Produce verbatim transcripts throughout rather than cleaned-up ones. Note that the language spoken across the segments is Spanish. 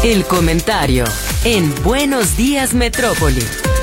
El comentario en Buenos Días Metrópoli.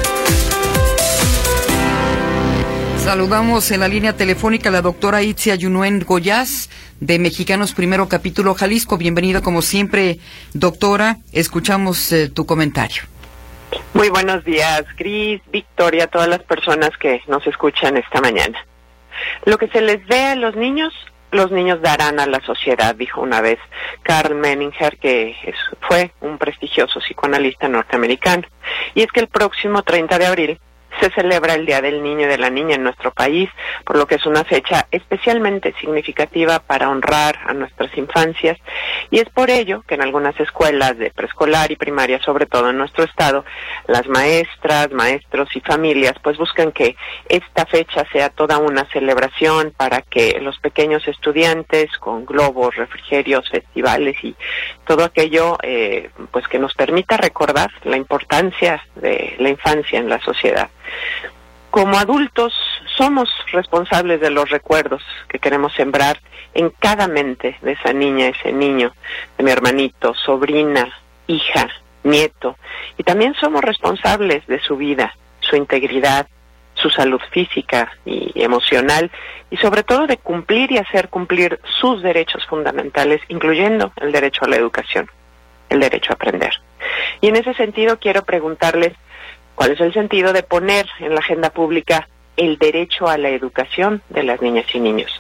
Saludamos en la línea telefónica a la doctora Itzia Yunuen Goyaz, de Mexicanos Primero, capítulo Jalisco. Bienvenida como siempre, doctora. Escuchamos eh, tu comentario. Muy buenos días, Gris, Victoria, todas las personas que nos escuchan esta mañana. Lo que se les dé a los niños, los niños darán a la sociedad, dijo una vez Karl Menninger, que es, fue un prestigioso psicoanalista norteamericano. Y es que el próximo treinta de abril se celebra el Día del Niño y de la Niña en nuestro país, por lo que es una fecha especialmente significativa para honrar a nuestras infancias, y es por ello que en algunas escuelas de preescolar y primaria, sobre todo en nuestro estado, las maestras, maestros y familias pues buscan que esta fecha sea toda una celebración para que los pequeños estudiantes con globos, refrigerios, festivales y todo aquello eh, pues que nos permita recordar la importancia de la infancia en la sociedad. Como adultos somos responsables de los recuerdos que queremos sembrar en cada mente de esa niña, ese niño, de mi hermanito, sobrina, hija, nieto, y también somos responsables de su vida, su integridad, su salud física y emocional, y sobre todo de cumplir y hacer cumplir sus derechos fundamentales, incluyendo el derecho a la educación, el derecho a aprender. Y en ese sentido quiero preguntarles, ¿cuál es el sentido de poner en la agenda pública el derecho a la educación de las niñas y niños?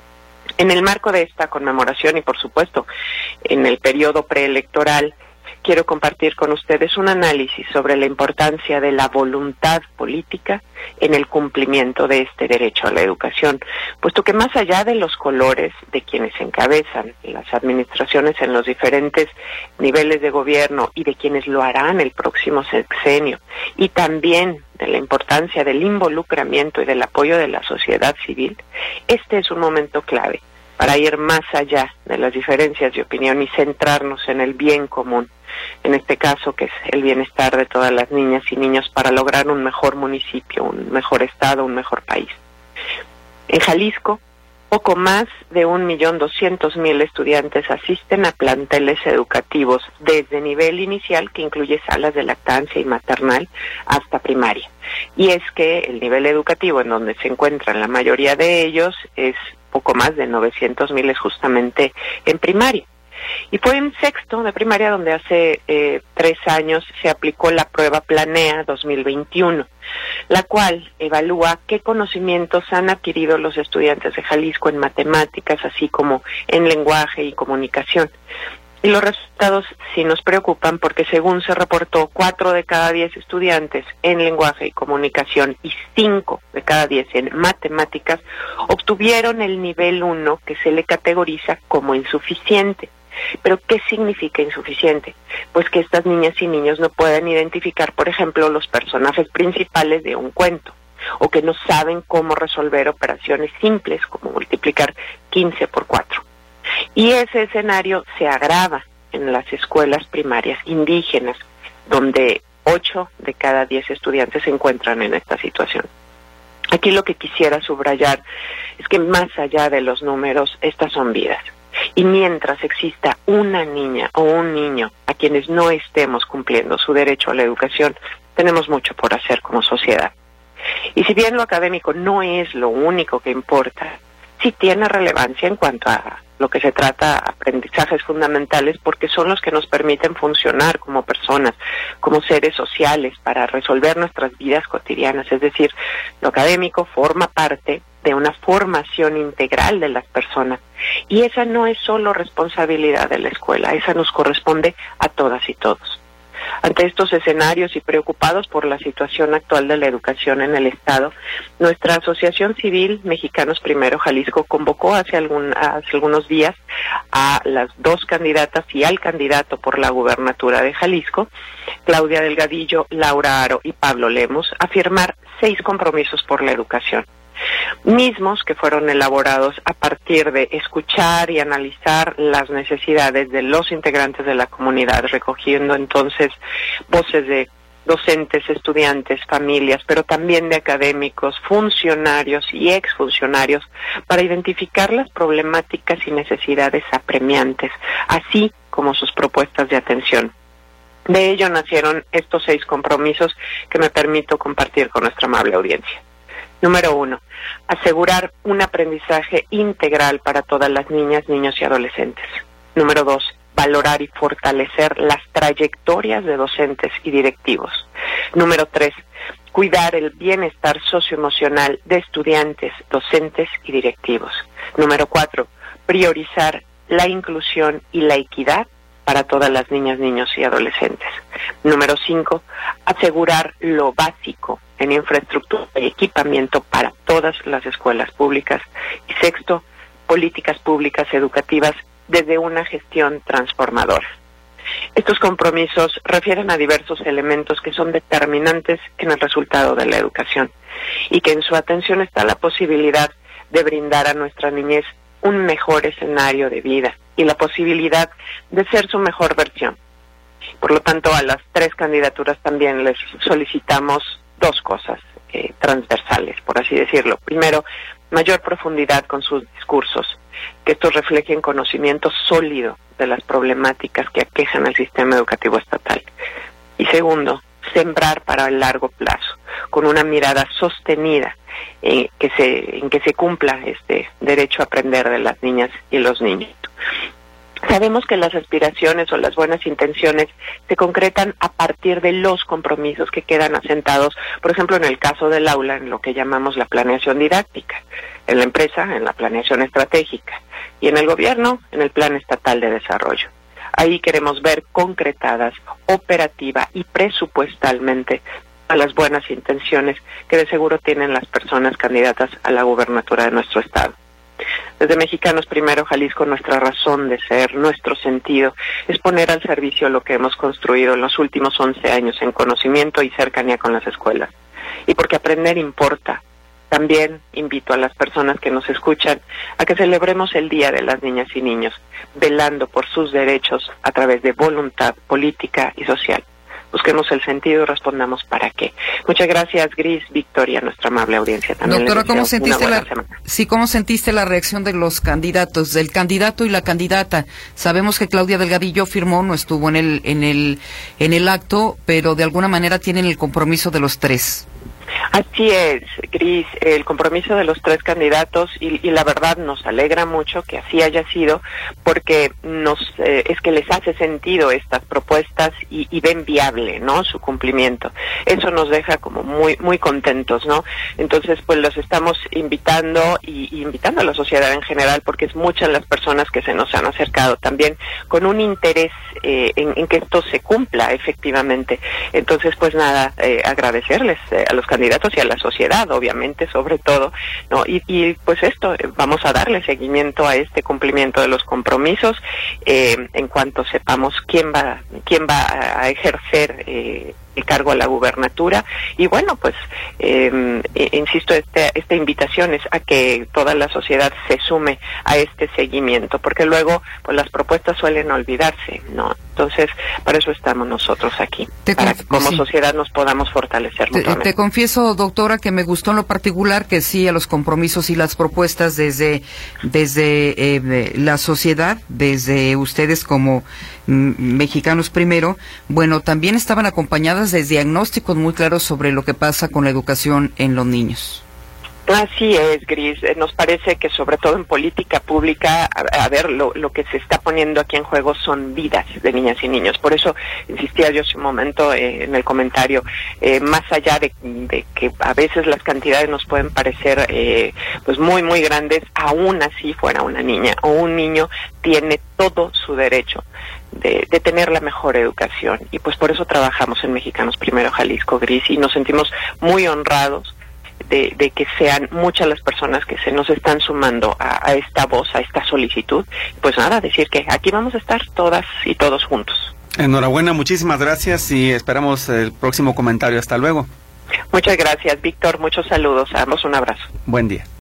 En el marco de esta conmemoración y, por supuesto, en el periodo preelectoral, quiero compartir con ustedes un análisis sobre la importancia de la voluntad política en el cumplimiento de este derecho a la educación, puesto que más allá de los colores de quienes encabezan las administraciones en los diferentes niveles de gobierno y de quienes lo harán el próximo sexenio, y también de la importancia del involucramiento y del apoyo de la sociedad civil, este es un momento clave para ir más allá de las diferencias de opinión y centrarnos en el bien común, en este caso que es el bienestar de todas las niñas y niños para lograr un mejor municipio, un mejor estado, un mejor país. En Jalisco, poco más de un millón doscientos mil estudiantes asisten a planteles educativos desde nivel inicial, que incluye salas de lactancia y maternal, hasta primaria. Y es que el nivel educativo en donde se encuentran la mayoría de ellos es poco más de novecientos mil, es justamente en primaria. Y fue en sexto de primaria donde hace eh, tres años se aplicó la prueba Planea dos mil veintiuno, la cual evalúa qué conocimientos han adquirido los estudiantes de Jalisco en matemáticas, así como en lenguaje y comunicación. Y los resultados sí nos preocupan porque, según se reportó, cuatro de cada diez estudiantes en lenguaje y comunicación y cinco de cada diez en matemáticas obtuvieron el nivel uno, que se le categoriza como insuficiente. ¿Pero qué significa insuficiente? Pues que estas niñas y niños no pueden identificar, por ejemplo, los personajes principales de un cuento, o que no saben cómo resolver operaciones simples como multiplicar quince por cuatro. Y ese escenario se agrava en las escuelas primarias indígenas, donde ocho de cada diez estudiantes se encuentran en esta situación. Aquí lo que quisiera subrayar es que más allá de los números, estas son vidas. Y mientras exista una niña o un niño a quienes no estemos cumpliendo su derecho a la educación, tenemos mucho por hacer como sociedad. Y si bien lo académico no es lo único que importa, sí tiene relevancia en cuanto a lo que se trata aprendizajes fundamentales, porque son los que nos permiten funcionar como personas, como seres sociales, para resolver nuestras vidas cotidianas. Es decir, lo académico forma parte de una formación integral de las personas, y esa no es solo responsabilidad de la escuela, esa nos corresponde a todas y todos. Ante estos escenarios y preocupados por la situación actual de la educación en el Estado, nuestra Asociación Civil Mexicanos Primero Jalisco convocó hace, algún, hace algunos días a las dos candidatas y al candidato por la gubernatura de Jalisco, Claudia Delgadillo, Laura Aro y Pablo Lemos, a firmar seis compromisos por la educación, mismos que fueron elaborados a partir de escuchar y analizar las necesidades de los integrantes de la comunidad, recogiendo entonces voces de docentes, estudiantes, familias, pero también de académicos, funcionarios y exfuncionarios, para identificar las problemáticas y necesidades apremiantes, así como sus propuestas de atención. De ello nacieron estos seis compromisos que me permito compartir con nuestra amable audiencia. Número uno, asegurar un aprendizaje integral para todas las niñas, niños y adolescentes. Número dos, valorar y fortalecer las trayectorias de docentes y directivos. Número tres, cuidar el bienestar socioemocional de estudiantes, docentes y directivos. Número cuatro, priorizar la inclusión y la equidad para todas las niñas, niños y adolescentes. Número cinco, asegurar lo básico en infraestructura y equipamiento para todas las escuelas públicas. Y sexto, políticas públicas educativas desde una gestión transformadora. Estos compromisos refieren a diversos elementos que son determinantes en el resultado de la educación y que en su atención está la posibilidad de brindar a nuestra niñez un mejor escenario de vida y la posibilidad de ser su mejor versión. Por lo tanto, a las tres candidaturas también les solicitamos dos cosas eh, transversales, por así decirlo. Primero, mayor profundidad con sus discursos, que estos reflejen conocimiento sólido de las problemáticas que aquejan al sistema educativo estatal. Y segundo, sembrar para el largo plazo, con una mirada sostenida en que se, en que se cumpla este derecho a aprender de las niñas y los niños. Sabemos que las aspiraciones o las buenas intenciones se concretan a partir de los compromisos que quedan asentados, por ejemplo, en el caso del aula, en lo que llamamos la planeación didáctica, en la empresa, en la planeación estratégica, y en el gobierno, en el Plan Estatal de Desarrollo. Ahí queremos ver concretadas operativa y presupuestalmente a las buenas intenciones que de seguro tienen las personas candidatas a la gubernatura de nuestro estado. Desde Mexicanos Primero Jalisco, nuestra razón de ser, nuestro sentido, es poner al servicio lo que hemos construido en los últimos once años en conocimiento y cercanía con las escuelas. Y porque aprender importa, también invito a las personas que nos escuchan a que celebremos el Día de las Niñas y Niños, velando por sus derechos a través de voluntad política y social. Busquemos el sentido y respondamos para qué. Muchas gracias, Gris, Victoria, nuestra amable audiencia. También Doctora, ¿cómo sentiste la semana. sí, cómo sentiste la reacción de los candidatos, del candidato y la candidata? Sabemos que Claudia Delgadillo firmó, no estuvo en el en el en el acto, pero de alguna manera tienen el compromiso de los tres. Así es, Gris, el compromiso de los tres candidatos y, y la verdad nos alegra mucho que así haya sido porque nos eh, es que les hace sentido estas propuestas y, y ven viable, ¿no?, su cumplimiento. Eso nos deja como muy muy contentos, ¿no? Entonces, pues los estamos invitando y, y invitando a la sociedad en general porque es muchas las personas que se nos han acercado también con un interés eh, en, en que esto se cumpla efectivamente. Entonces, pues nada, eh, agradecerles eh, a los candidatos y a la sociedad, obviamente, sobre todo, ¿no? Y, y pues esto, vamos a darle seguimiento a este cumplimiento de los compromisos eh, en cuanto sepamos quién va quién va a ejercer eh, el cargo a la gubernatura. Y bueno, pues eh, insisto, este, esta invitación es a que toda la sociedad se sume a este seguimiento, porque luego pues las propuestas suelen olvidarse, ¿no? Entonces, para eso estamos nosotros aquí, te para que como sí. sociedad nos podamos fortalecer te, mutuamente. Te confieso, doctora, que me gustó en lo particular que sí a los compromisos y las propuestas desde desde eh, la sociedad, desde ustedes como mm, Mexicanos Primero, bueno, también estaban acompañadas de diagnósticos muy claros sobre lo que pasa con la educación en los niños. Así es, Gris. Nos parece que sobre todo en política pública, a, a ver, lo, lo que se está poniendo aquí en juego son vidas de niñas y niños. Por eso insistía yo hace un momento eh, en el comentario, eh, más allá de, de que a veces las cantidades nos pueden parecer eh, pues muy, muy grandes, aún así fuera una niña o un niño, tiene todo su derecho De, de tener la mejor educación. Y pues por eso trabajamos en Mexicanos Primero Jalisco, Gris, y nos sentimos muy honrados De, de que sean muchas las personas que se nos están sumando a, a esta voz, a esta solicitud. Pues nada, decir que aquí vamos a estar todas y todos juntos. Enhorabuena, muchísimas gracias y esperamos el próximo comentario. Hasta luego. Muchas gracias, Víctor. Muchos saludos. A ambos un abrazo. Buen día.